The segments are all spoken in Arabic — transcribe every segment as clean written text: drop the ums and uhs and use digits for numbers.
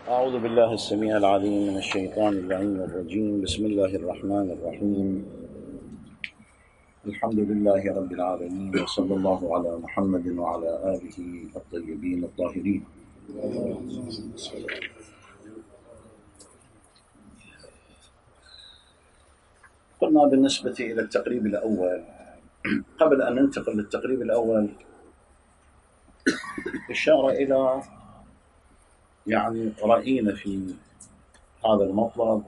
أعوذ بالله السميع العليم من الشيطان اللعين الرجيم. بسم الله الرحمن الرحيم. الحمد لله رب العالمين، وصلى الله على محمد وعلى آله الطيبين الطاهرين. قلنا بالنسبة إلى التقريب الأول، قبل أن ننتقل للتقريب الأول، إشارة إلى رأينا في هذا المطلب،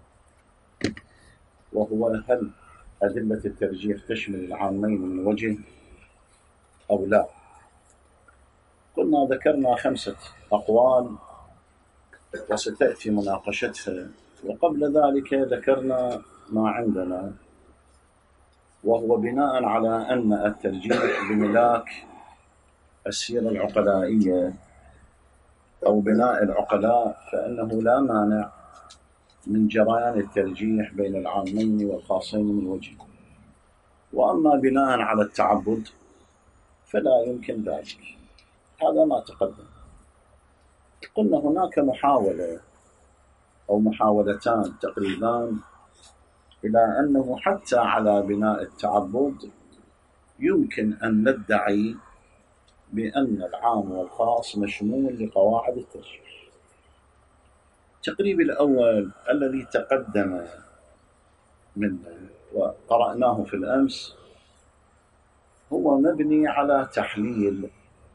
وهو هل أدلة الترجيح تشمل العامين من وجه أو لا. قلنا ذكرنا 5 أقوال وستأتي مناقشتها، وقبل ذلك ذكرنا ما عندنا، وهو بناء على أن الترجيح بملاك السيرة العقلائية أو بناء العقلاء، فإنه لا مانع من جريان الترجيح بين العامين والخاصين من وجه، وأما بناء على التعبد فلا يمكن ذلك. هذا ما تقدم. قلنا هناك محاولة أو محاولتان تقريبان إلى أنه حتى على بناء التعبد يمكن أن ندعي بأن العام والخاص مشمول لقواعد الترجيح. التقريب الأول الذي تقدم منه وقرأناه في الأمس هو مبني على تحليل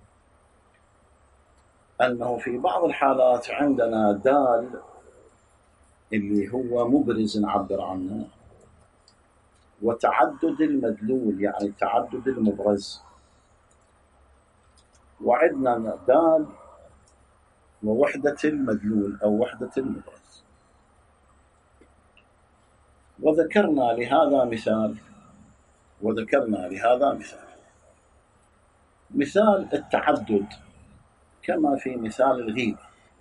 أنه في بعض الحالات عندنا دال اللي هو مبرز نعبر عنه، وتعدد المدلول يعني تعدد المبرز، وعندنا دال ووحدة المدلول أو وحدة المبرز. وذكرنا لهذا مثال التعدد كما في مثال الغيبة.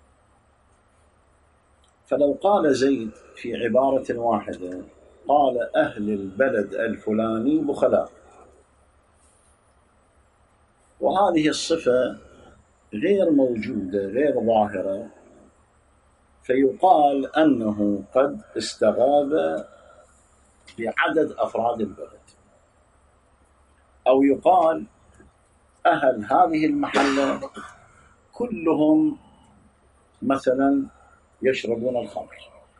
فلو قال زيد في عبارة واحدة قال أهل البلد الفلاني بخلاء، وهذه الصفة غير موجودة غير ظاهرة، فيقال أنه قد استغاب بعدد أفراد البلد، أو يقال أهل هذه المحلة كلهم مثلا يشربون الخمر،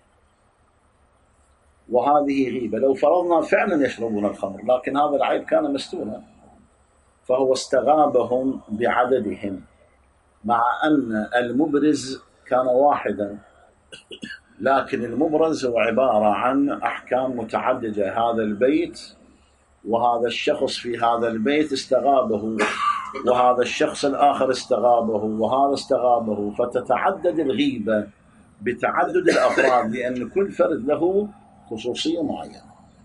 وهذه غيبة. لو فرضنا فعلا يشربون الخمر، لكن هذا العيب كان مستورا، فهو استغابهم بعددهم، مع أن المبرز كان واحدا، لكن المبرز هو عبارة عن أحكام متعددة. هذا البيت وهذا الشخص في هذا البيت استغابه، وهذا الشخص الآخر استغابه، وهذا استغابه، فتتعدد الغيبة بتعدد الأفراد، لأن كل فرد له خصوصية معينة.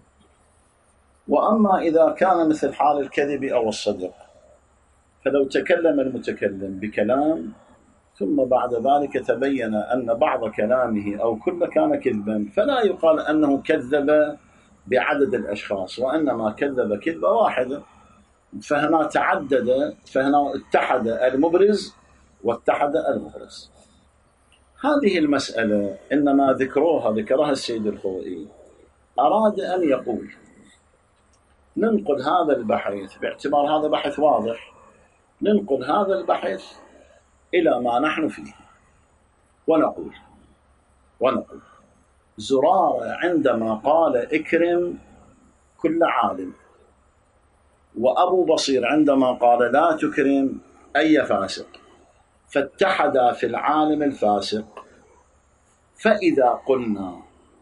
وأما إذا كان مثل حال الكذب أو الصدق، فلو تكلم المتكلم بكلام ثم بعد ذلك تبين أن بعض كلامه أو كل كان كذبا، فلا يقال أنه كذب بعدد الأشخاص، وإنما كذب كذبة واحدة، فهنا اتحد المبرز واتحد المبرز. هذه المسألة إنما ذكرها السيد الخوئي، أراد أن يقول ننقل هذا البحث باعتبار هذا بحث واضح، ننقل هذا البحث إلى ما نحن فيه، ونقول زرارة عندما قال اكرم كل عالم، وأبو بصير عندما قال لا تكرم أي فاسق، فاتحدا في العالم الفاسق. فإذا قلنا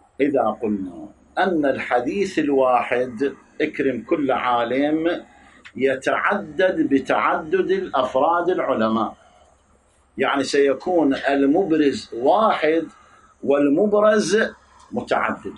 أن الحديث الواحد اكرم كل عالم يتعدد بتعدد الأفراد العلماء، يعني سيكون المبرز واحد والمبرز متعدد.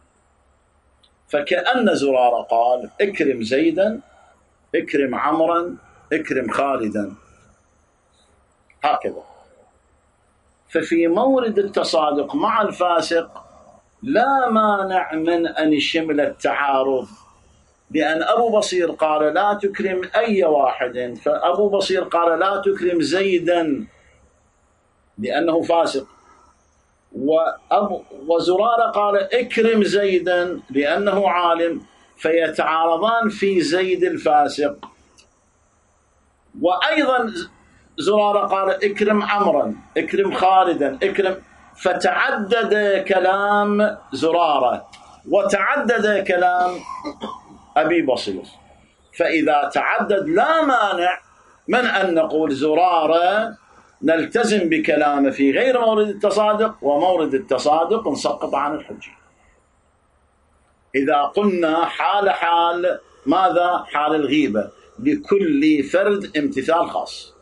فكأن زرارة قال اكرم زيدا، اكرم عمرا، اكرم خالدا، هكذا. ففي مورد التصادق مع الفاسق لا مانع من أن يشمل التعارض، لأن أبو بصير قال لا تكرم أي واحد، فأبو بصير قال لا تكرم زيدا لأنه فاسق، وزرارة قال اكرم زيدا لأنه عالم، فيتعارضان في زيد الفاسق. وأيضا زرارة قال اكرم عمرا، اكرم خالدا، اكرم، فتعدد كلام زرارة وتعدد كلام أبي بصير. فإذا تعدد لا مانع من أن نقول زرارة نلتزم بكلامه في غير مورد التصادق، ومورد التصادق نسقط عن الحجة. إذا قلنا حال ماذا؟ حال الغيبة، لكل فرد امتثال خاص.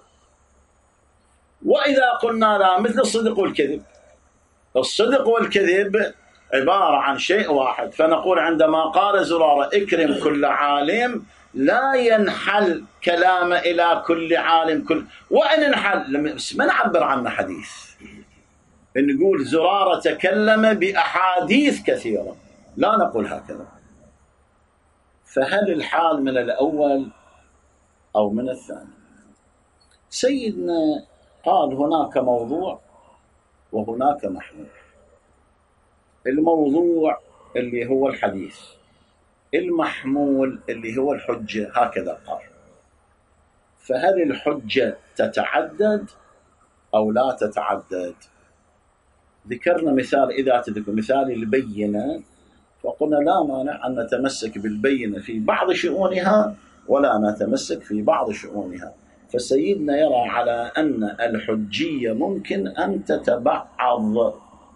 وإذا قلنا لا، مثل الصدق والكذب، الصدق والكذب عبارة عن شيء واحد، فنقول عندما قال زرارة اكرم كل عالم لا ينحل كلام إلى كل عالم كل، وإن انحل ما نعبر عنه حديث، نقول زرارة تكلم بأحاديث كثيرة، لا نقول هكذا. فهل الحال من الأول أو من الثاني؟ سيدنا قال هناك موضوع وهناك محمول. الموضوع اللي هو الحديث، المحمول اللي هو الحجة، هكذا قال. فهل الحجة تتعدد أو لا تتعدد؟ ذكرنا مثال، إذا تذكر مثال البينة، فقلنا لا مانع أن نتمسك بالبينة في بعض شؤونها ولا نتمسك في بعض شؤونها. فسيدنا يرى على أن الحجية ممكن أن تتبعض،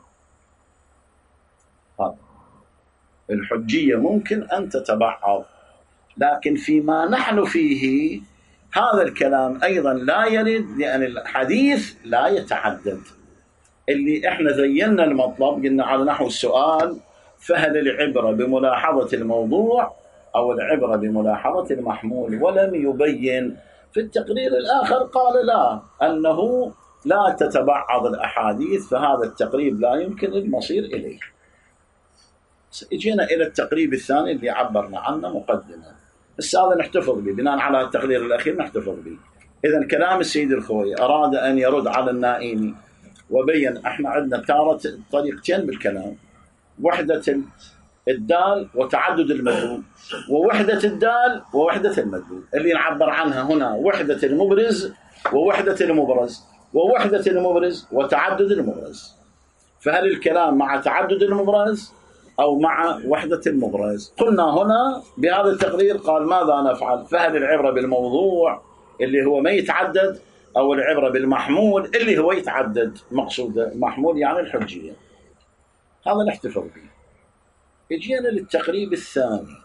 الحجية ممكن أن تتبعض، لكن فيما نحن فيه هذا الكلام أيضا لا يرد، لأن الحديث لا يتعدد. اللي احنا زينا المطلب، قلنا على نحو السؤال فهل العبرة بملاحظة الموضوع أو العبرة بملاحظة المحمول، ولم يبين. في التقرير الآخر قال لا، أنه لا تتبعض الأحاديث، فهذا التقريب لا يمكن المصير إليه. اجينا إلى التقريب الثاني اللي عبرنا عنه مقدمة، بس هذا نحتفظ به بناء على التقرير الأخير، نحتفظ به. إذن كلام السيد الخوي أراد أن يرد على النائمي وبين احنا عندنا طريقتين بالكلام، وحدة الدال وتعدد المدلول، ووحدة الدال ووحدة المدلول، اللي نعبر عنها هنا وحدة المبرز ووحدة المبرز، ووحدة المبرز وتعدد المبرز. فهل الكلام مع تعدد المبرز أو مع وحدة المبرز؟ قلنا هنا بهذا التقرير قال ماذا نفعل؟ فهل العبرة بالموضوع اللي هو ما يتعدد، أو العبرة بالمحمول اللي هو يتعدد؟ مقصود محمول يعني الحجية. هذا نحتفظ به. اجينا للتقريب الثاني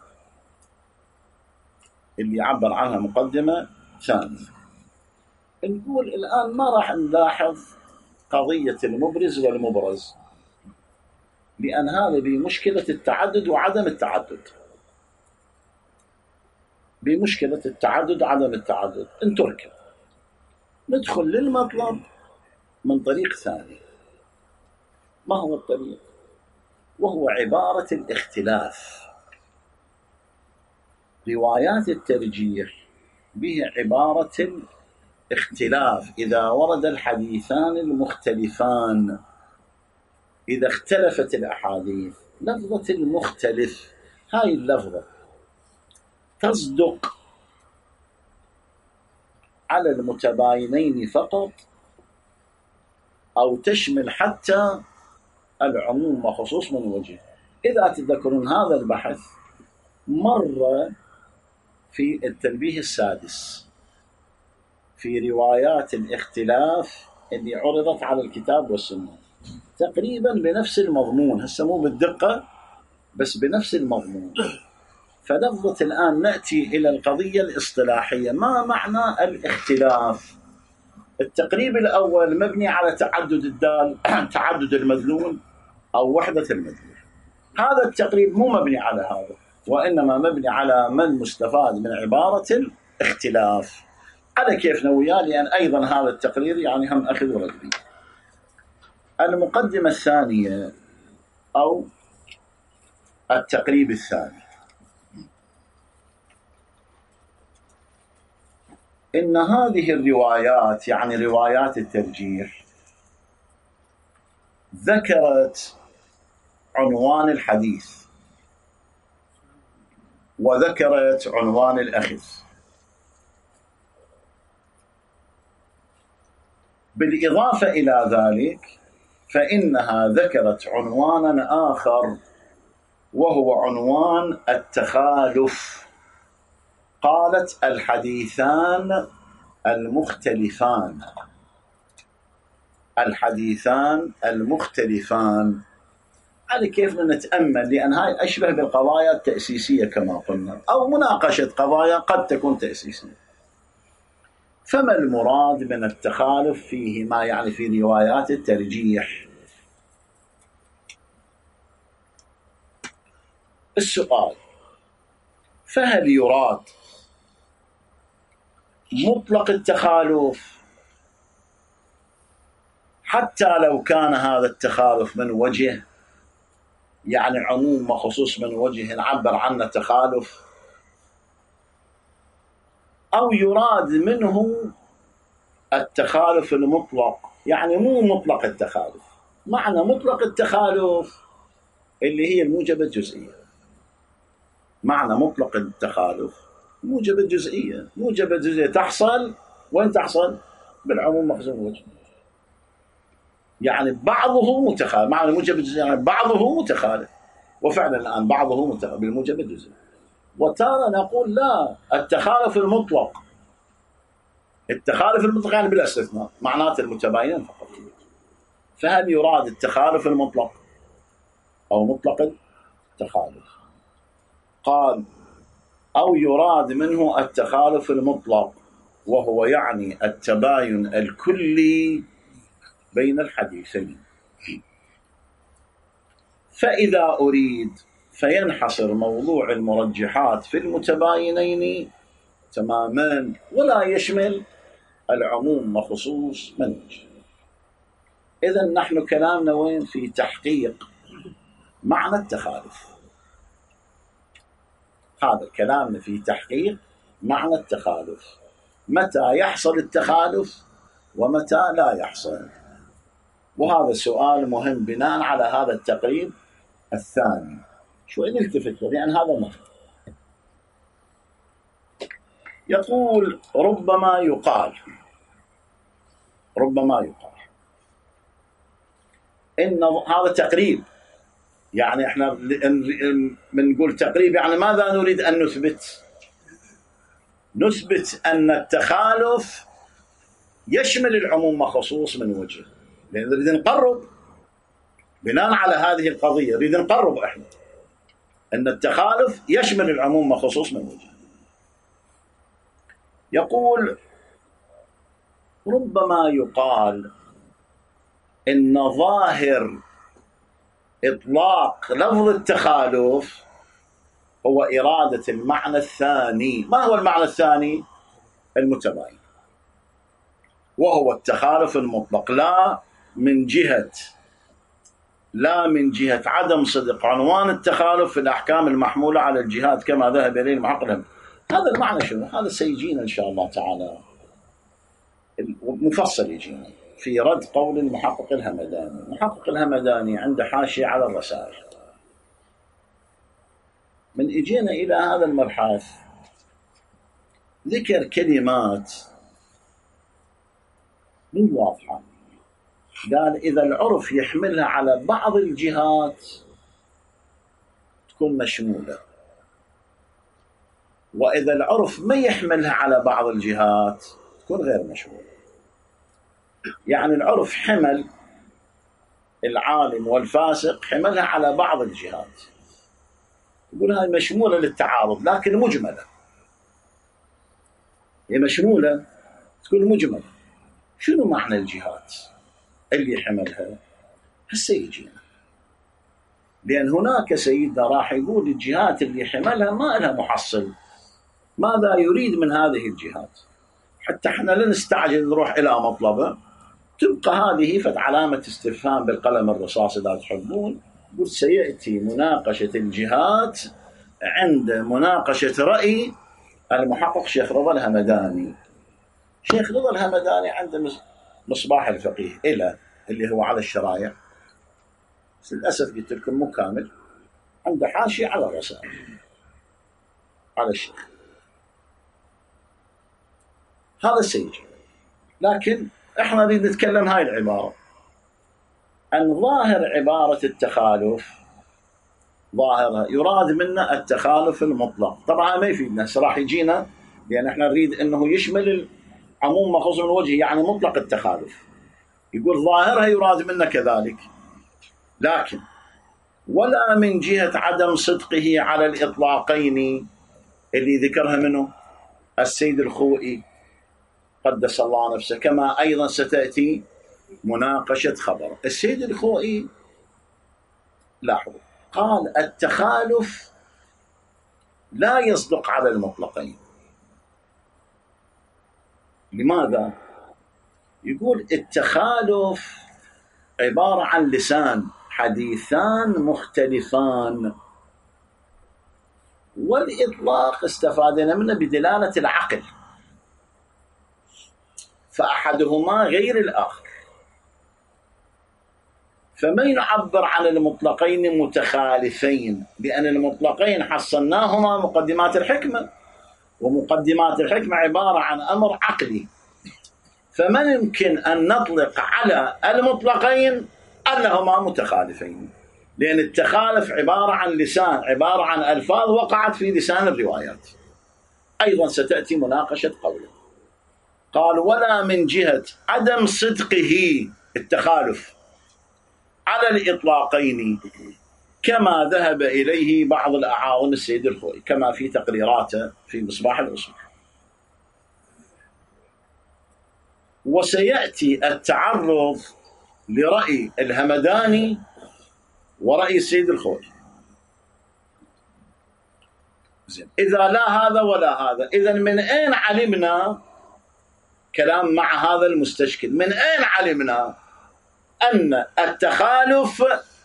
اللي عبر عنها مقدمة ثانية. نقول الآن ما راح نلاحظ قضية المبرز والمبرز، لأن هذا بمشكلة التعدد وعدم التعدد، بمشكلة التعدد وعدم التعدد انتركب. ندخل للمطلب من طريق ثاني. ما هو الطريق؟ وهو عبارة الاختلاف. روايات الترجيح به عبارة الاختلاف. إذا ورد الحديثان المختلفان، إذا اختلفت الأحاديث، لفظة المختلف هاي اللفظة تصدق على المتباينين فقط، أو تشمل حتى العموم وخصوص من وجه. إذا تذكرون هذا البحث مر في التنبيه السادس في روايات الاختلاف اللي عرضت على الكتاب والسنة، تقريبا بنفس المضمون، هسه مو بالدقة بس بنفس المضمون. فلفظة الآن نأتي إلى القضية الاصطلاحية، ما معنى الاختلاف؟ التقريب الأول مبني على تعدد الدال تعدد المدلول أو وحدة المدلول. هذا التقريب مو مبني على هذا، وإنما مبني على ما المستفاد من عبارة الاختلاف، على كيف نوياه، لأن أيضا هذا التقرير يعني هم أخذ ورد به. المقدمة الثانية أو التقريب الثاني، إن هذه الروايات يعني روايات الترجيح ذكرت عنوان الحديث وذكرت عنوان الأخذ، بالإضافة إلى ذلك فإنها ذكرت عنوانا آخر وهو عنوان التخالف. قالت الحديثان المختلفان، الحديثان المختلفان. هذا كيف نتأمل، لأن هاي أشبه بالقضايا التأسيسية كما قلنا، أو مناقشة قضايا قد تكون تأسيسية. فما المراد من التخالف فيه ما يعني في روايات الترجيح؟ السؤال: فهل يراد مطلق التخالف حتى لو كان هذا التخالف من وجه، يعني عموم وخصوص من وجه نعبر عنه تخالف، أو يراد منه التخالف المطلق، يعني مو مطلق التخالف؟ معنى مطلق التخالف اللي هي الموجبة الجزئية. معنى مطلق التخالف موجبة الجزئية. موجبة الجزئية تحصل وين تحصل؟ بالعموم مخزون الوجه، يعني بعضه متخالف. معنى موجبة الجزئية يعني بعضه متخالف، وفعلا الآن بعضه متخالف بالموجبة الجزئية. وتارة نقول لا، التخالف المطلق، التخالف المطلق يعني بلا استثناء، معناته المتباينين فقط. فهل يراد التخالف المطلق أو مطلق التخالف؟ قال: أو يراد منه التخالف المطلق، وهو يعني التباين الكلي بين الحديثين. فإذا أريد فينحصر موضوع المرجحات في المتباينين تماما، ولا يشمل العموم وخصوص من وجه. إذن نحن كلامنا وين؟ في تحقيق معنى التخالف. هذا كلامنا في تحقيق معنى التخالف، متى يحصل التخالف ومتى لا يحصل. وهذا سؤال مهم بناء على هذا التقريب الثاني. شوي نلتفت له لأن هذا مهم. يقول: ربما يقال إن هذا تقريب، يعني احنا بنقول تقريب، يعني ماذا نريد أن نثبت؟ نثبت أن التخالف يشمل العموم وخصوص من وجه، لأن نريد نقرب بناء على هذه القضية، نريد نقرب احنا أن التخالف يشمل العموم وخصوص من وجه. يقول: ربما يقال إن ظاهر إطلاق لفظ التخالف هو إرادة المعنى الثاني. ما هو المعنى الثاني؟ المتباين، وهو التخالف المطلق، لا من جهة عدم صدق عنوان التخالف في الأحكام المحمولة على الجهات كما ذهب إليه المحقق. هذا المعنى شنو؟ هذا سيجينا إن شاء الله تعالى مفصل، يجينا في رد قول المحقق الهمداني. المحقق الهمداني عنده حاشية على الرسائل. من اجينا إلى هذا المبحث ذكر كلمات مو واضحة. قال: إذا العرف يحملها على بعض الجهات تكون مشمولة، وإذا العرف ما يحملها على بعض الجهات تكون غير مشمولة. يعني العرف حمل العالم والفاسق، حملها على بعض الجهات، يقول هاي مشمولة للتعارض لكن مجملة. هي مشمولة تكون مجملة. شنو معنى الجهات اللي حملها؟ هسه يجينا، لأن هناك سيدنا راح يقول الجهات اللي حملها ما لها محصل، ماذا يريد من هذه الجهات، حتى احنا لا نستعجل نروح إلى مطلبه. تبقى هذه فت علامة استفهام بالقلم الرصاص إذا تحبون. قلت سيأتي مناقشة الجهات عند مناقشة رأي المحقق شيخ رضا الهمداني. شيخ رضا الهمداني عنده مصباح الفقيه اللي هو على الشرائع، للأسف قلت لكم مو كامل، عنده حاشية على الرسائل على الشيخ، هذا سيء. لكن احنا نريد نتكلم هاي العبارة، أن ظاهر عبارة التخالف ظاهرها يراد منا التخالف المطلق. طبعا ما يفيدنا راح يجينا، لأن احنا نريد أنه يشمل عموم مخصوص من وجه، يعني مطلق التخالف. يقول ظاهرها يراد منا كذلك، لكن ولا من جهة عدم صدقه على الإطلاقين اللي ذكرها منه السيد الخوئي قدس الله نفسه، كما أيضا ستأتي مناقشة خبر السيد الخوئي. لاحظوا قال التخالف لا يصدق على المطلقين. لماذا؟ يقول التخالف عبارة عن لسان حديثان مختلفان، والإطلاق استفادنا منه بدلالة العقل، فأحدهما غير الآخر. فما يعبر عن المطلقين متخالفين، لأن المطلقين حصلناهما مقدمات الحكمة، ومقدمات الحكمة عبارة عن أمر عقلي، فما يمكن أن نطلق على المطلقين أنهما متخالفين، لأن التخالف عبارة عن لسان، عبارة عن ألفاظ وقعت في لسان الروايات. أيضا ستأتي مناقشة قوله. قال ولا من جهة عدم صدقه التخالف على الإطلاقين كما ذهب إليه بعض الأعاون السيد الخوئي، كما في تقريراته في مصباح الأصول. وسيأتي التعرض لرأي الهمداني ورأي السيد الخوئي. إذا لا هذا ولا هذا، إذن من أين علمنا كلام مع هذا المستشكل؟ من أين علمنا أن التخالف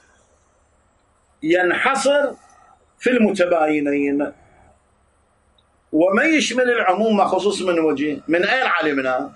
ينحصر في المتباينين وما يشمل العموم خصوص من وجه؟ من أين علمنا؟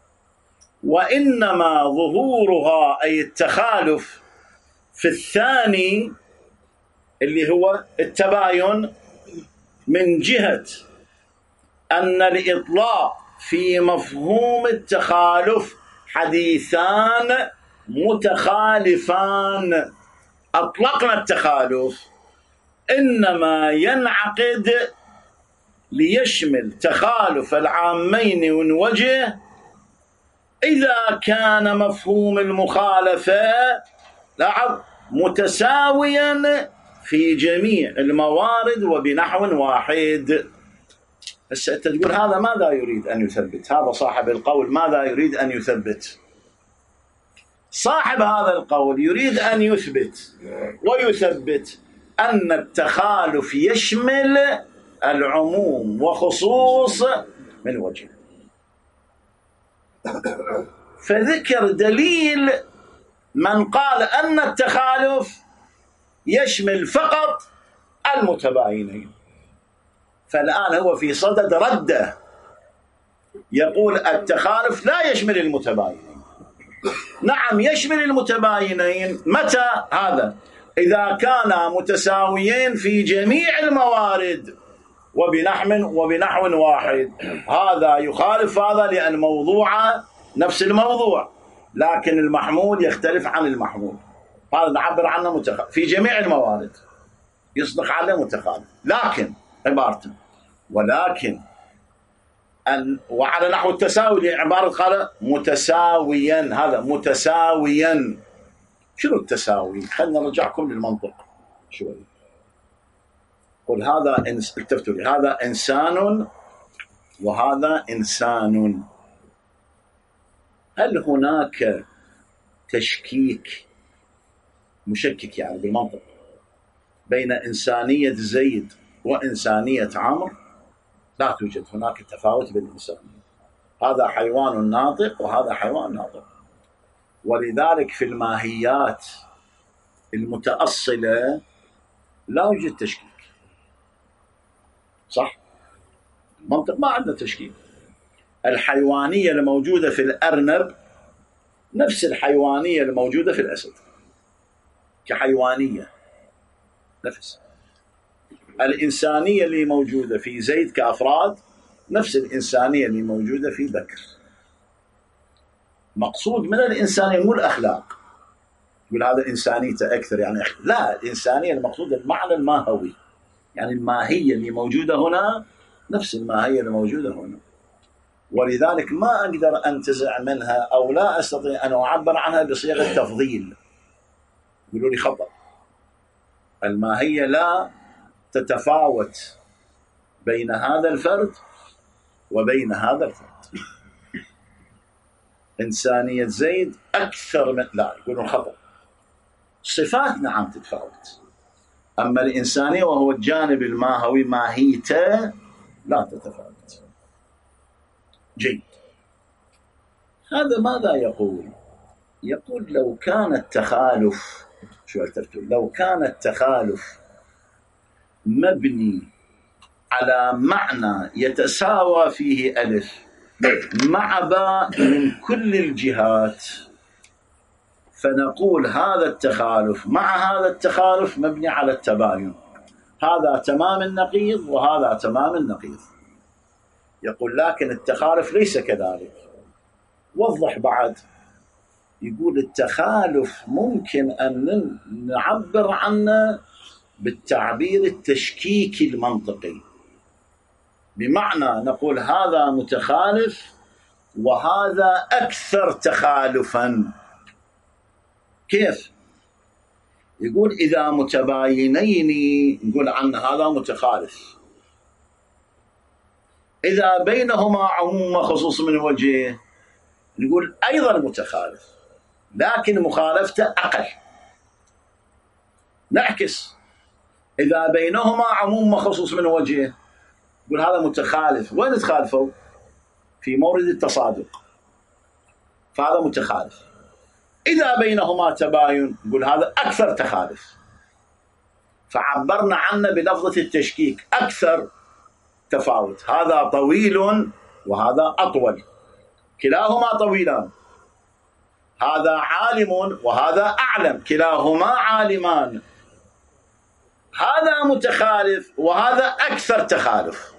وإنما ظهورها أي التخالف في الثاني اللي هو التباين من جهة أن الإطلاق في مفهوم التخالف حديثان متخالفان. أطلقنا التخالف إنما ينعقد ليشمل تخالف العامين من وجه إذا كان مفهوم المخالفة متساويا في جميع الموارد وبنحو واحد. بس أنت تقول هذا ماذا يريد أن يثبت؟ هذا صاحب القول ماذا يريد أن يثبت؟ صاحب هذا القول يريد أن يثبت ويثبت أن التخالف يشمل العموم وخصوص من وجه، فذكر دليل من قال أن التخالف يشمل فقط المتباينين. فالآن هو في صدد رده، يقول التخالف لا يشمل المتباينين. نعم يشمل المتباينين، متى هذا؟ إذا كانا متساويين في جميع الموارد وبنحو واحد. هذا يخالف هذا لأن موضوع نفس الموضوع، لكن المحمول يختلف عن المحمول. هذا نعبر عنه في جميع الموارد يصدق عليه متخالف، لكن عبارته ولكن وعلى نحو التساوي عبارة قال متساويا. هذا متساويا، شنو التساوي؟ خلنا نرجعكم للمنطق شوي. قل هذا التفتوا لي، هذا إنسان وهذا إنسان. هل هناك تشكيك مشكك يعني بالمنطق بين إنسانية زيد وإنسانية عمرو؟ لا توجد هناك تفاوت بالإنسان. هذا حيوان ناطق وهذا حيوان ناطق، ولذلك في الماهيات المتأصلة لا يوجد تشكيك. صح؟ المنطق ما عنده تشكيك. الحيوانية الموجودة في الأرنب نفس الحيوانية الموجودة في الأسد، كحيوانية نفس الإنسانية اللي موجودة في زيد كأفراد نفس الإنسانية اللي موجودة في بكر. مقصود من الإنسانية مو الأخلاق، يقول هذا إنسانيته أكثر يعني لا، الإنسانية المقصود المعنى الماهوي، يعني الماهية اللي موجودة هنا نفس الماهية اللي موجودة هنا، ولذلك ما أقدر أنتزع منها أو لا أستطيع أن أعبر عنها بصيغة تفضيل. يقولوا لي خطأ، الماهية لا تتفاوت بين هذا الفرد وبين هذا الفرد. إنسانية زيد أكثر من لا، يقولون خطأ، صفات نعم تتفاوت، أما الإنسانية وهو الجانب الماهوي ماهيته لا تتفاوت. جيد. هذا ماذا يقول؟ يقول لو كان التخالف، شو الترتيب؟ لو كان التخالف مبني على معنى يتساوى فيه ألف مع باء من كل الجهات، فنقول هذا التخالف مع هذا التخالف مبني على التباين، هذا تمام النقيض وهذا تمام النقيض. يقول لكن التخالف ليس كذلك. وضح بعد، يقول التخالف ممكن أن نعبر عنه بالتعبير التشكيكي المنطقي، بمعنى نقول هذا متخالف وهذا أكثر تخالفا. كيف؟ يقول إذا متباينين نقول عنه هذا متخالف، إذا بينهما عموم وخصوص من وجه نقول أيضا متخالف، لكن مخالفته أقل. نعكس، إذا بينهما عموم وخصوص من وجه نقول هذا متخالف. وين تخالفوا؟ في مورد التصادق، فهذا متخالف. إذا بينهما تباين نقول هذا أكثر تخالف، فعبرنا عنه بلفظة التشكيك، أكثر تفاوت، هذا طويل وهذا أطول، كلاهما طويلان، هذا عالم وهذا أعلم، كلاهما عالمان، هذا متخالف وهذا أكثر تخالف.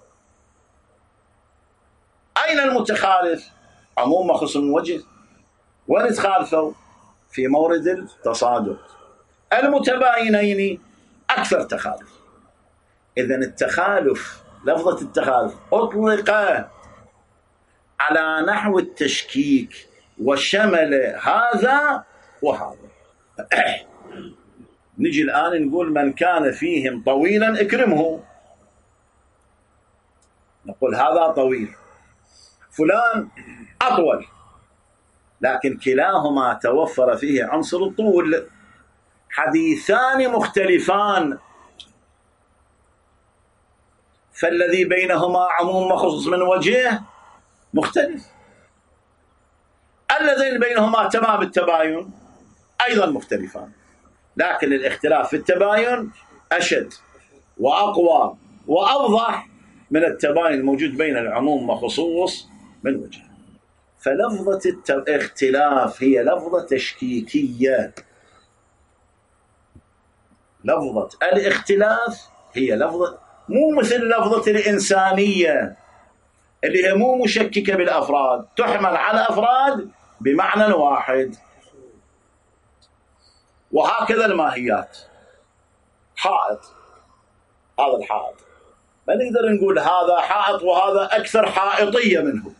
أين المتخالف؟ عموم وخصوص من وجه. وين تخالفوا؟ في مورد التصادق. المتباينين أكثر تخالف. إذن التخالف، لفظة التخالف أطلق على نحو التشكيك وشمل هذا وهذا. نجي الآن نقول من كان فيهم طويلا اكرمه، نقول هذا طويل، فلان أطول، لكن كلاهما توفر فيه عنصر الطول، حديثان مختلفان، فالذي بينهما عموم وخصوص من وجه مختلف، الذين بينهما تمام التباين أيضا مختلفان، لكن الاختلاف في التباين أشد وأقوى وأوضح من التباين الموجود بين العموم وخصوص من وجه. فلفظة الاختلاف هي لفظة تشكيكية، لفظة الاختلاف هي لفظة مو مثل لفظة الإنسانية اللي هي مو مشككة بالأفراد، تحمل على أفراد بمعنى واحد. وهكذا الماهيات، حائط، هذا الحائط ما نقدر نقول هذا حائط وهذا أكثر حائطية منه،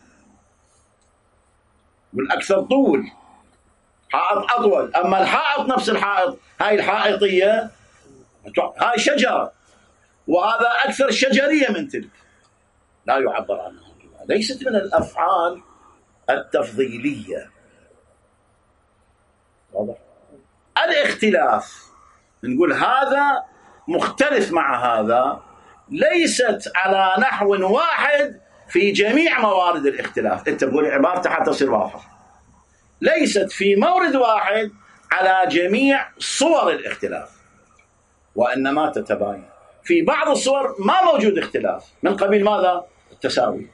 والأكثر طول، حائط أطول، أما الحائط نفس الحائط، هاي الحائطية هاي شجرة، وهذا أكثر شجرية من تلك، لا يعبر عنها، ليست من الأفعال التفضيلية. واضح؟ الاختلاف نقول هذا مختلف مع هذا، ليست على نحو واحد في جميع موارد الاختلاف. انت بقول عبارة حتى تصير واضحة، ليست في مورد واحد على جميع صور الاختلاف، وإنما تتباين في بعض الصور ما موجود اختلاف، من قبيل ماذا؟ التساوي،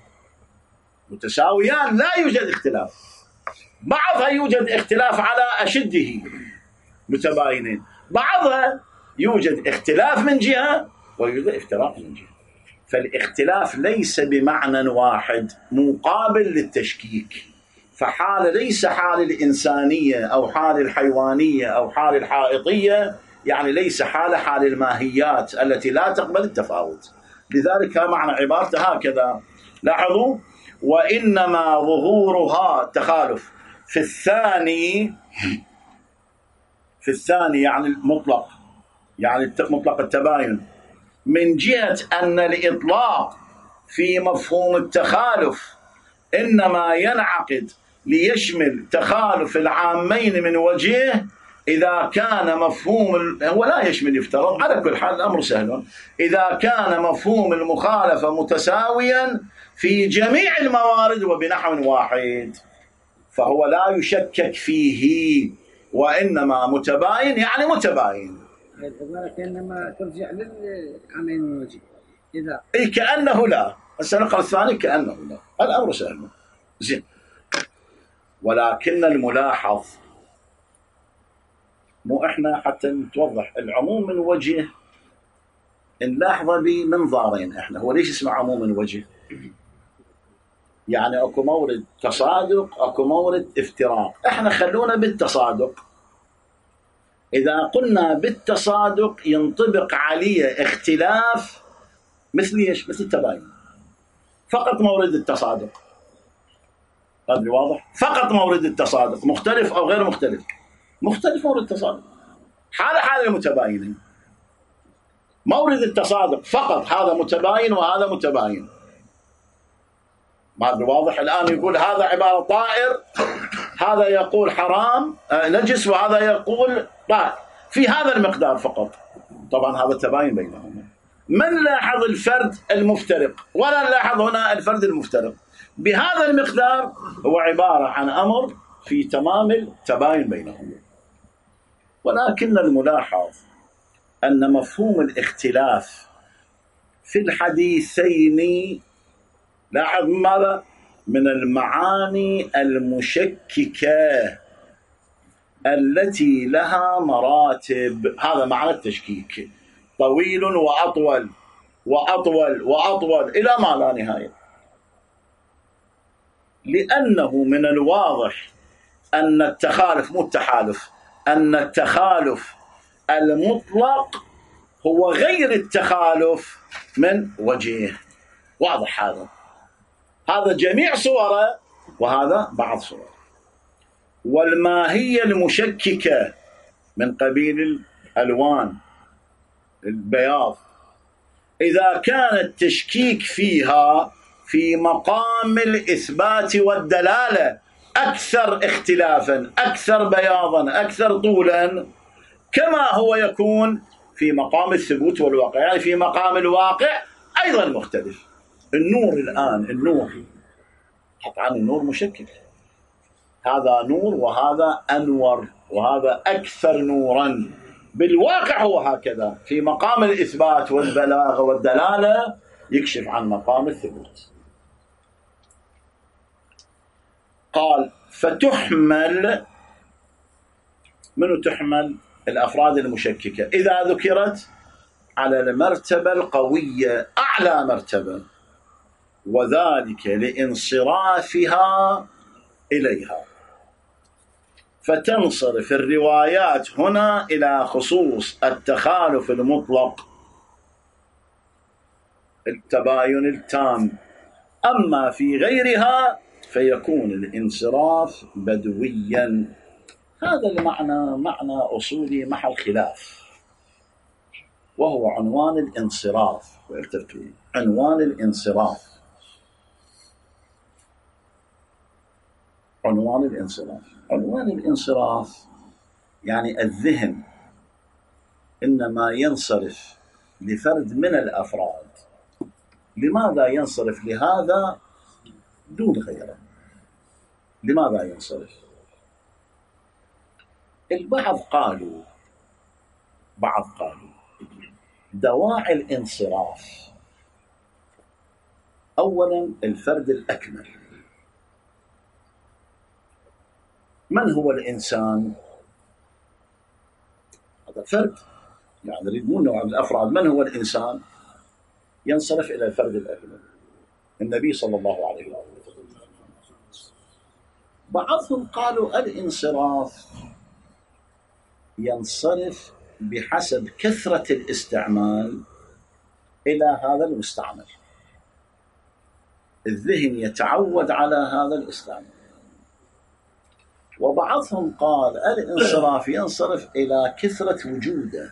متساويان لا يوجد اختلاف، بعضها يوجد اختلاف على أشده، متباينين، بعضها يوجد اختلاف من جهة ويوجد افتراق من جهة. فالاختلاف ليس بمعنى واحد مقابل للتشكيك. فحال ليس حال الإنسانية أو حال الحيوانية أو حال الحائطية، يعني ليس حال الماهيات التي لا تقبل التفاوت. لذلك معنى عبارته هكذا، لاحظوا: وإنما ظهورها تخالف في الثاني يعني المطلق، يعني مطلق التباين، من جهة أن الإطلاق في مفهوم التخالف إنما ينعقد ليشمل تخالف العامين من وجهه إذا كان مفهوم هو لا يشمل يفترض. على كل حال الأمر سهل. إذا كان مفهوم المخالفة متساويا في جميع الموارد وبنحو واحد فهو لا يشكك فيه، وإنما متباين يعني متباين. العبارة كأنما ترجع للعامين من وجه إذا كأنه لا. السنقل الثاني كأنه لا. الأمر سهل زين. ولكن الملاحظ، مو احنا حتى نتوضح العموم من وجه نلاحظ بمنظارين. احنا هو ليش اسمه عموم من وجه؟ يعني اكو مورد تصادق، اكو مورد افتراق. احنا خلونا بالتصادق. اذا قلنا بالتصادق ينطبق عليه اختلاف مثل ايش؟ مثل التباين. فقط مورد التصادق، هذا واضح؟ فقط مورد التصادق مختلف او غير مختلف؟ مختلف مورد التصادق. حال المتباينين مورد التصادق فقط، هذا متباين وهذا متباين. هذا واضح. الآن يقول هذا عبارة طائر، هذا يقول حرام نجس، وهذا يقول طائر في هذا المقدار فقط. طبعا هذا تباين بينهم. من لاحظ الفرد المفترق ولا نلاحظ هنا الفرد المفترق بهذا المقدار، هو عبارة عن أمر في تمام التباين بينهم. ولكن الملاحظ أن مفهوم الاختلاف في الحديثين لاحظ ماذا؟ من المعاني المشككة التي لها مراتب. هذا معنى التشكيك، طويل وأطول وأطول وأطول إلى ما لا نهاية. لأنه من الواضح أن التخالف مو التحالف، أن التخالف المطلق هو غير التخالف من وجهه. واضح هذا جميع صوره وهذا بعض صوره. والماهية المشككة من قبيل الألوان البياض، إذا كان التشكيك فيها في مقام الإثبات والدلالة أكثر اختلافا، أكثر بياضا، أكثر طولا، كما هو يكون في مقام الثبوت والواقع، يعني في مقام الواقع أيضا مختلف. النور الآن، النور طبعا النور مشكك، هذا نور وهذا أنور وهذا أكثر نورا. بالواقع هو هكذا، في مقام الإثبات والبلاغة والدلالة يكشف عن مقام الثبوت. قال فتحمل، منو تحمل؟ الأفراد المشككة إذا ذكرت على المرتبة القوية، أعلى مرتبة، وذلك لانصرافها إليها. فتنصرف الروايات هنا إلى خصوص التخالف المطلق، التباين التام. أما في غيرها فيكون الانصراف بدويا. هذا المعنى معنى أصولي محل خلاف، وهو عنوان الانصراف. عنوان الانصراف، عنوان الانصراف، عنوان الانصراف يعني الذهن إنما ينصرف لفرد من الأفراد. لماذا ينصرف لهذا دون غيره؟ لماذا ينصرف؟ البعض قالوا دواعي الانصراف: أولا الفرد الأكمل. من هو الإنسان؟ هذا فرد، يعني نريد مو نوع من الأفراد. من هو الإنسان؟ ينصرف إلى الفرد الأكمل، النبي صلى الله عليه وسلم. بعضهم قالوا الانصراف ينصرف بحسب كثرة الاستعمال إلى هذا المستعمل، الذهن يتعود على هذا الاستعمال. وبعضهم قال الانصراف ينصرف إلى كثرة وجوده،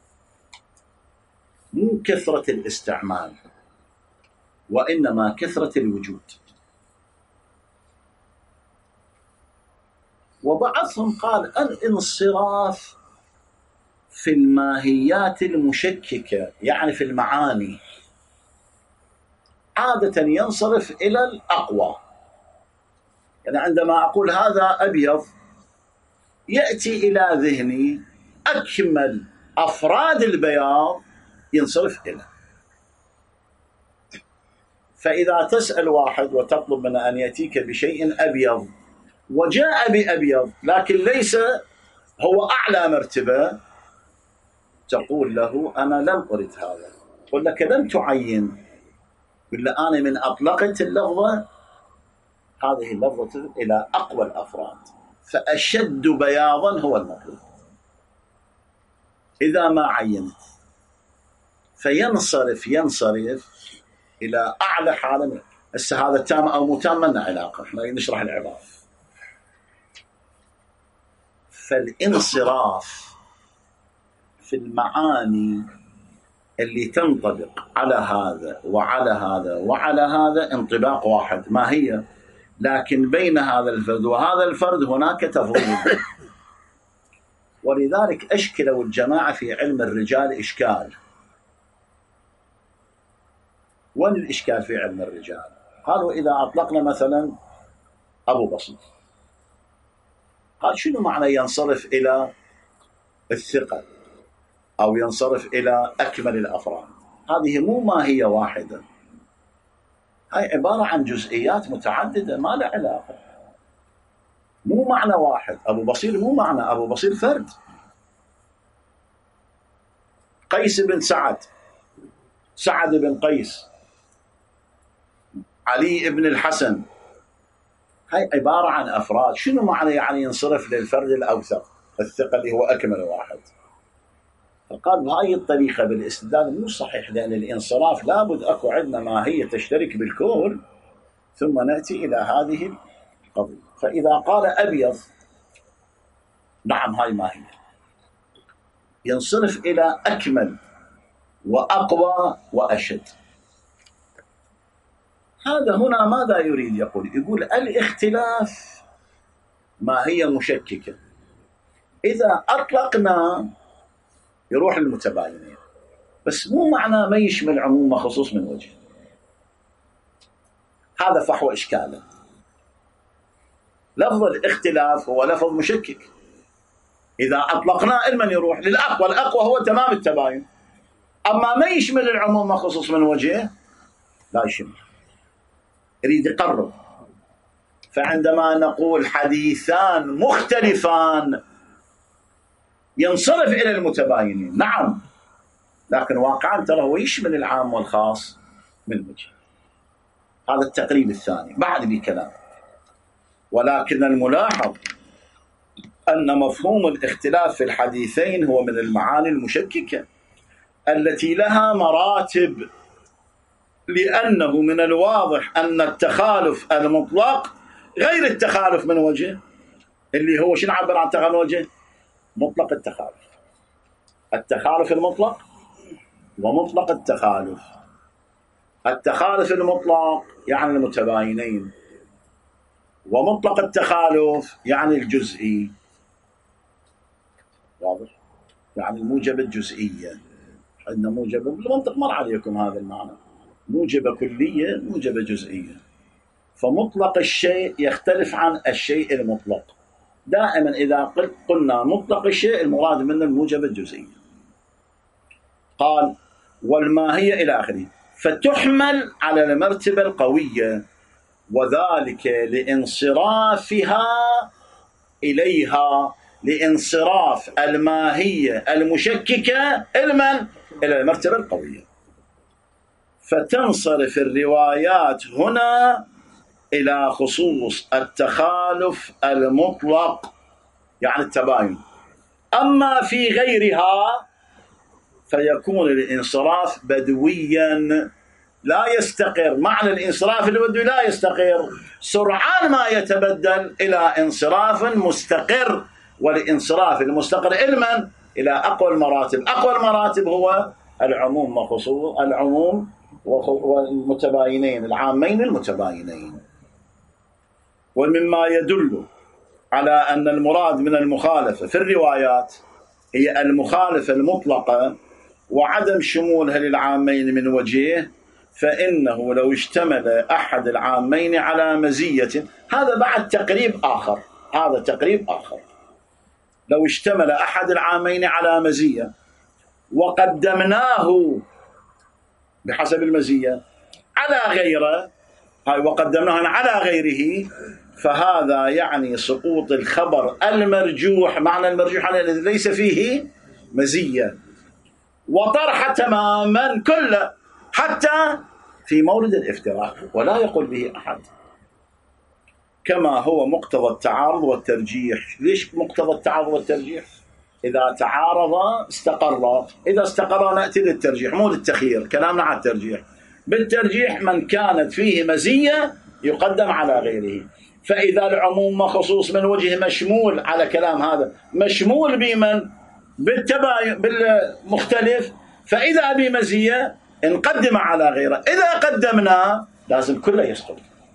مو كثرة الاستعمال وإنما كثرة الوجود. وبعضهم قال الانصراف في الماهيات المشككة، يعني في المعاني، عادة ينصرف إلى الأقوى. يعني عندما أقول هذا أبيض يأتي إلى ذهني أكمل أفراد البياض ينصرف إليه. فإذا تسأل واحد وتطلب منه أن يأتيك بشيء أبيض وجاء بأبيض لكن ليس هو أعلى مرتبة، تقول له أنا لم أرد هذا. قل لك لم تعين، قل أنا من أطلقت اللفظة، هذه اللفظة إلى أقوى الأفراد، فأشد بياضا هو المطلوب. إذا ما عينت فينصرف إلى أعلى حالة. هسه هذا تام أو مو تام لنا علاقة، احنا نشرح العبارة. فالانصراف في المعاني اللي تنطبق على هذا وعلى هذا وعلى هذا انطباق واحد، ما هي؟ لكن بين هذا الفرد وهذا الفرد هناك تفضيل. ولذلك أشكلوا الجماعة في علم الرجال إشكال. وين الإشكال في علم الرجال؟ قالوا إذا أطلقنا مثلا أبو بصير، قال شنو معنى ينصرف إلى الثقة أو ينصرف إلى أكمل الأفراد؟ هذه مو ماهية واحدة، هاي عبارة عن جزئيات متعددة ما لها علاقة، مو معنى واحد. أبو بصير مو معنى، أبو بصير فرد. قيس بن سعد، سعد بن قيس، علي بن الحسن، هاي عبارة عن أفراد. شنو معنى يعني ينصرف للفرد الأوثق الثقة اللي هو أكمل واحد؟ فقال بهاي الطريقة بالاستدلال مو صحيح، لأن الانصراف لابد أكو عندنا ماهية تشترك بالكل ثم نأتي إلى هذه القضية. فإذا قال أبيض، نعم هاي ماهية، ينصرف إلى أكمل وأقوى وأشد. هذا هنا ماذا يريد يقول الاختلاف ماهية مشككة، إذا أطلقنا يروح المتباينين، بس مو معنى ما يشمل عموم خصوص من وجه. هذا فحوى إشكاله. لفظ الاختلاف هو لفظ مشكك، إذا أطلقنا المن يروح للأقوى، الأقوى هو تمام التباين. أما ما يشمل العموم خصوص من وجه لا يشمل، يريد يقرب. فعندما نقول حديثان مختلفان ينصرف إلى المتباينين، نعم، لكن واقعا ترى هو يشمل العام والخاص من وجه. هذا التقريب الثاني بعد بكلام. ولكن الملاحظ أن مفهوم الاختلاف في الحديثين هو من المعاني المشككة التي لها مراتب، لأنه من الواضح أن التخالف المطلق غير التخالف من وجه، اللي هو شنو عبر عن تخالف من وجه؟ مطلق التخالف، التخالف المطلق ومطلق التخالف. التخالف المطلق يعني المتباينين، ومطلق التخالف يعني الجزئي. واضح؟ يعني الموجبة الجزئية. عندنا موجبة بالمنطق مر عليكم هذا المعنى، موجبة كلية موجبة جزئية. فمطلق الشيء يختلف عن الشيء المطلق. دائما إذا قلنا مطلق الشيء المراد منه الموجبة الجزئية. قال والماهية إلى آخره، فتحمل على المرتبة القوية، وذلك لانصرافها إليها لانصراف الماهية المشككة إلى المرتبة القوية، فتنصرف الروايات هنا إلى خصوص التخالف المطلق، يعني التباين. أما في غيرها فيكون الانصراف بدويا لا يستقر. معنى الانصراف البدوي لا يستقر، سرعان ما يتبدل إلى انصراف مستقر، والانصراف المستقر علما إلى أقوى المراتب. أقوى المراتب هو العموم وخصوص العموم والمتباينين، العامين المتباينين. ومما يدل على أن المراد من المخالفة في الروايات هي المخالفة المطلقة وعدم شمولها للعامين من وجهه، فإنه لو اشتمل أحد العامين على مزية، هذا بعد تقريب آخر، هذا تقريب آخر. لو اشتمل أحد العامين على مزية وقدمناه بحسب المزية على غيره، وقدمناه على غيره، فهذا يعني سقوط الخبر المرجوح. معنى المرجوح على الذي ليس فيه مزية، وطرح تماما كله حتى في مورد الافتراق، ولا يقول به أحد، كما هو مقتضى التعارض والترجيح. ليش مقتضى التعارض والترجيح؟ إذا تعارض استقر، إذا استقر نأتي للترجيح مو للتخيير. كلامنا على الترجيح. بالترجيح من كانت فيه مزية يقدم على غيره. فإذا العموم وخصوص من وجه مشمول على كلام هذا، مشمول بمن؟ بالتباين بالمختلف، فإذا بمزية نقدم على غيره، إذا قدمنا لازم كله يسقط.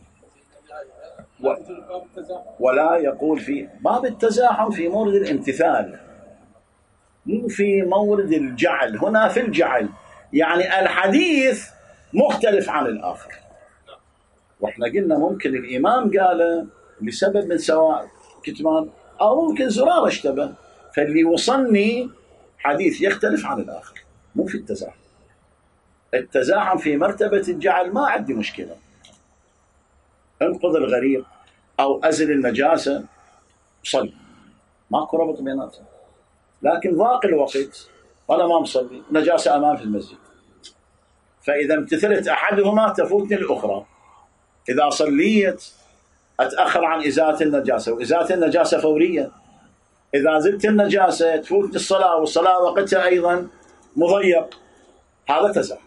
ولا يقول في باب التزاحم في مورد الامتثال، مو في مورد الجعل. هنا في الجعل يعني الحديث مختلف عن الآخر، واحنا قلنا ممكن الإمام قال لسبب من سواء كتمان، أو ممكن زرار اشتبه، فاللي يوصلني حديث يختلف عن الآخر. مو في التزاحم. التزاحم في مرتبة الجعل ما عندي مشكلة، انقذ الغريق أو أزل النجاسة صلي، ماكو ربط بيناتهم. لكن ضاق الوقت وأنا ما مصلي، نجاسة أمام في المسجد، فإذا امتثلت أحدهما تفوتني الأخرى. إذا صليت أتأخر عن إزالة النجاسة، وإزالة النجاسة فورية. إذا زلت النجاسة تفوتني الصلاة، والصلاة وقتها أيضا مضيق. هذا تزاحم.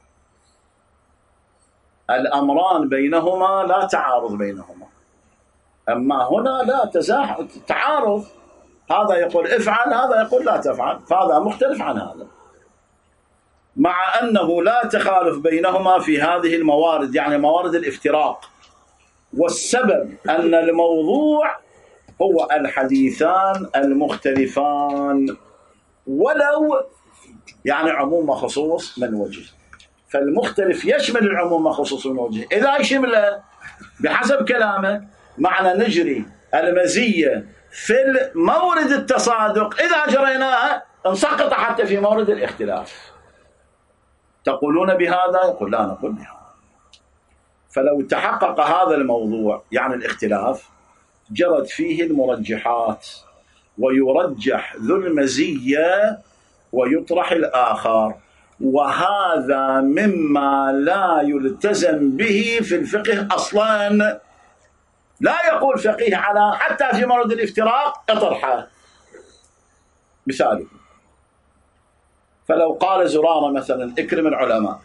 الأمران بينهما لا تعارض بينهما. أما هنا لا تزاحم، تعارض. هذا يقول افعل، هذا يقول لا تفعل، فهذا مختلف عن هذا، مع أنه لا تخالف بينهما في هذه الموارد، يعني موارد الافتراق. والسبب أن الموضوع هو الحديثان المختلفان، ولو يعني عموم وخصوص من وجه. فالمختلف يشمل العموم وخصوص من وجه. إذا يشمل بحسب كلامك معنى نجري المزية في مورد التصادق، إذا جريناها انسقط حتى في مورد الاختلاف. تقولون بهذا؟ يقول لا نقول بهذا. فلو تحقق هذا الموضوع يعني الاختلاف، جرت فيه المرجحات، ويرجح ذو المزية ويطرح الآخر، وهذا مما لا يلتزم به في الفقه أصلا. لا يقول فقيه على حتى في مرض الافتراق اطرحه. مثال، فلو قال زرارة مثلا اكرم العلماء،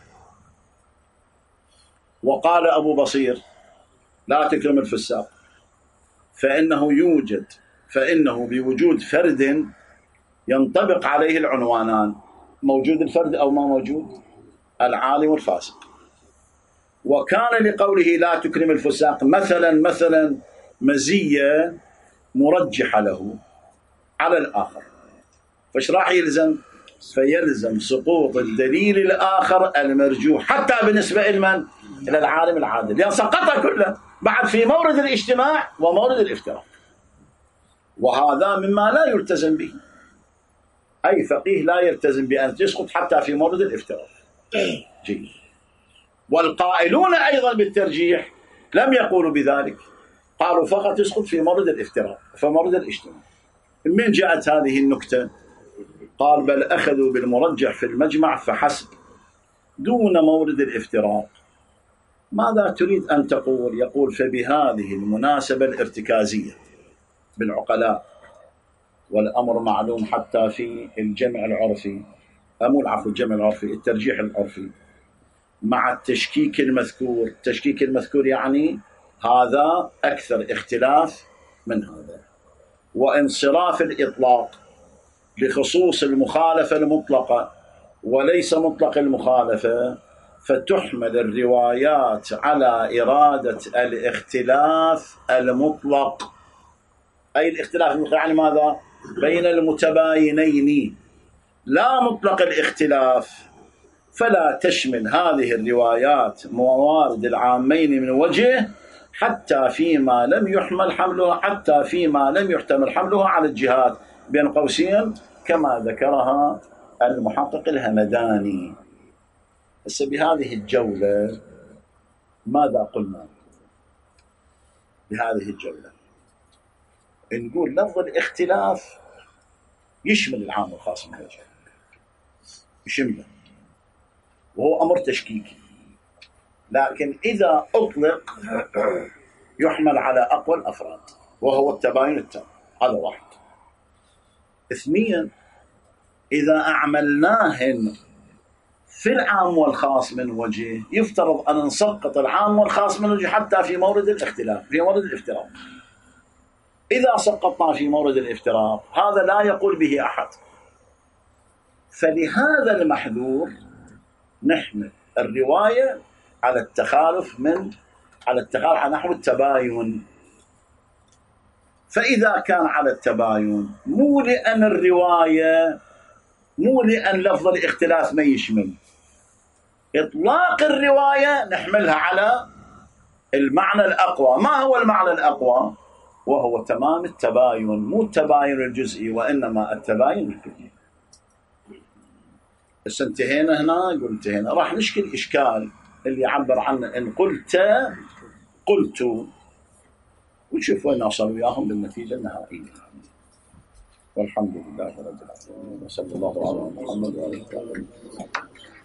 وقال أبو بصير لا تكرم الفساق، فإنه بوجود فرد ينطبق عليه العنوانان، موجود الفرد أو ما موجود، العالم والفاسق. وكان لقوله لا تكرم الفساق مثلا مزية مرجحة له على الآخر، فايش راح يلزم؟ فيلزم سقوط الدليل الآخر المرجوح حتى بالنسبة إلى العالم العادل، لأن سقطها كله بعد في مورد الاجتماع ومورد الافتراق. وهذا مما لا يلتزم به، أي فقيه لا يلتزم بأن تسقط حتى في مورد الافتراق. جيد. والقائلون أيضا بالترجيح لم يقولوا بذلك، قالوا فقط تسقط في مورد الافتراق، في مورد الاجتماع. من جاءت هذه النكتة؟ قال بل أخذوا بالمرجح في المجمع فحسب دون مورد الافتراق. ماذا تريد أن تقول؟ يقول فبهذه المناسبة الارتكازية بالعقلاء، والأمر معلوم حتى في الجمع العرفي، الجمع العرفي، الترجيح العرفي مع التشكيك المذكور. التشكيك المذكور يعني هذا أكثر اختلاف من هذا، وانصراف الإطلاق لخصوص المخالفة المطلقة وليس مطلق المخالفة، فتحمل الروايات على إرادة الاختلاف المطلق. أي الاختلاف المطلق يعني ماذا؟ بين المتباينين لا مطلق الاختلاف. فلا تشمل هذه الروايات موارد العامين من وجه حتى فيما لم يحتمل حملها على الجهات، بين قوسين كما ذكرها المحقق الهمداني. بس بهذه الجولة ماذا قلنا؟ بهذه الجولة نقول لفظ الاختلاف يشمل العام والخاص من وجه، يشمله، وهو أمر تشكيكي، لكن إذا أطلق يحمل على أقوى الأفراد وهو التباين التام. هذا واحد. اثنين، إذا أعملناهن في العام والخاص من وجه يفترض أن نسقط العام والخاص من وجه حتى في مورد الاختلاف، في مورد الافتراق. إذا سقطنا في مورد الافتراق هذا لا يقول به أحد. فلهذا المحذور نحمل الرواية على التخالف على نحو التباين. فإذا كان على التباين مو لأن لفظ الاختلاف ما يشمل، إطلاق الرواية نحملها على المعنى الأقوى. ما هو المعنى الأقوى؟ وهو تمام التباين، مو التباين الجزئي وإنما التباين الكلي. بس انتهينا هنا، قلت هنا راح نشكل إشكال اللي يعبر عنه إن قلت، ونشوف وين نوصل وياهم بالنتيجة النهائية. والحمد لله رب العالمين، وصلى الله على محمد وعلى آله وصحبه.